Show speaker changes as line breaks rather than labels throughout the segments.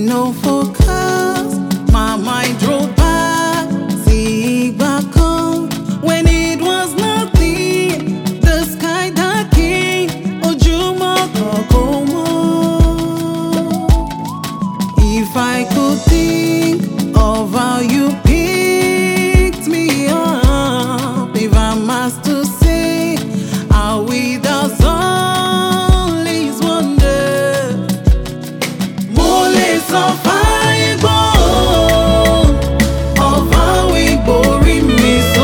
no focus, my mind drove back. See back home when it was nothing. The sky darkened, Ojumo Kokomo. If I could think of how you picked me up, if I must to say, how without all is wonder. Mole so fine bone of how we bury me so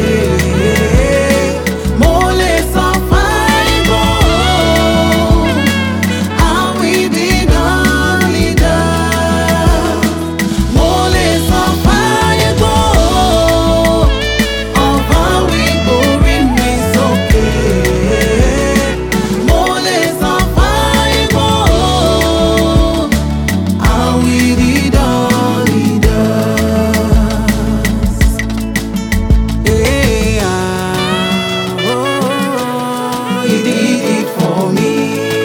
Mole so fine bone, how we did only that. Mole so fine bone of how we bury me so Mole so fine bone, how we did only that. Yeah, oh, he did it for me,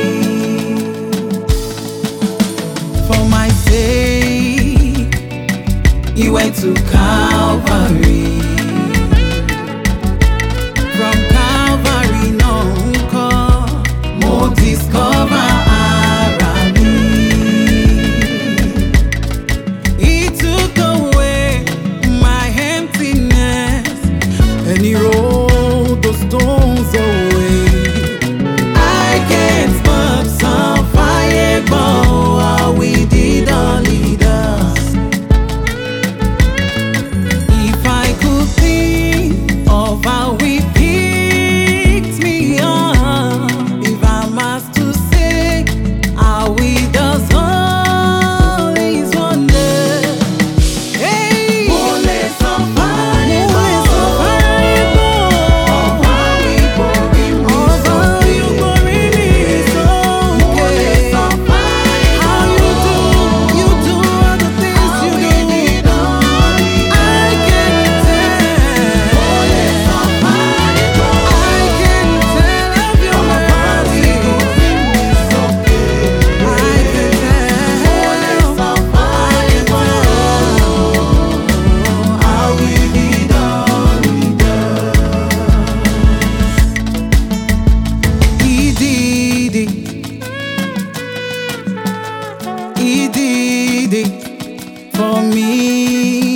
for my sake. He went to Calvary. From Calvary, no call, more discover me. He took away my emptiness, and he rolled the stones away. I can't stop some fireball, how we did only us. If I could think of how we picked me up, if I must to say, how we does always wonder. Hey, Mole so fine, Mole so fine, of how we bury me so Mole so fine, how you do all the things you do. I can tell. Mole so fine, I can tell of your mercy. I can tell. Mole so fine, how we did only that. He did it. He did it for me.